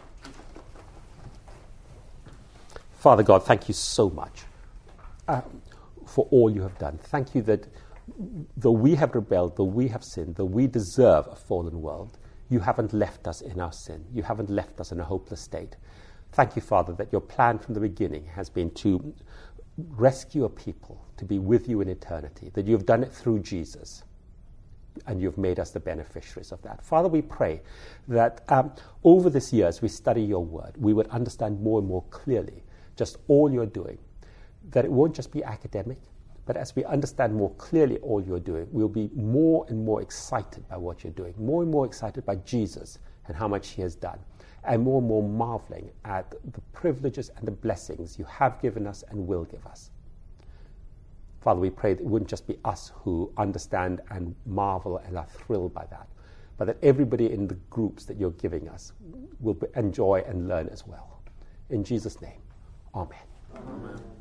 Father God, thank you so much uh, for all you have done. Thank you that though we have rebelled, though we have sinned, though we deserve a fallen world, you haven't left us in our sin. You haven't left us in a hopeless state. Thank you, Father, that your plan from the beginning has been to rescue a people, to be with you in eternity, that you've done it through Jesus, and you've made us the beneficiaries of that. Father, we pray that um, over this year, as we study your word, we would understand more and more clearly just all you're doing, that it won't just be academic, but as we understand more clearly all you're doing, we'll be more and more excited by what you're doing, more and more excited by Jesus and how much he has done, and more and more marveling at the privileges and the blessings you have given us and will give us. Father, we pray that it wouldn't just be us who understand and marvel and are thrilled by that, but that everybody in the groups that you're giving us will enjoy and learn as well. In Jesus' name, amen. Amen.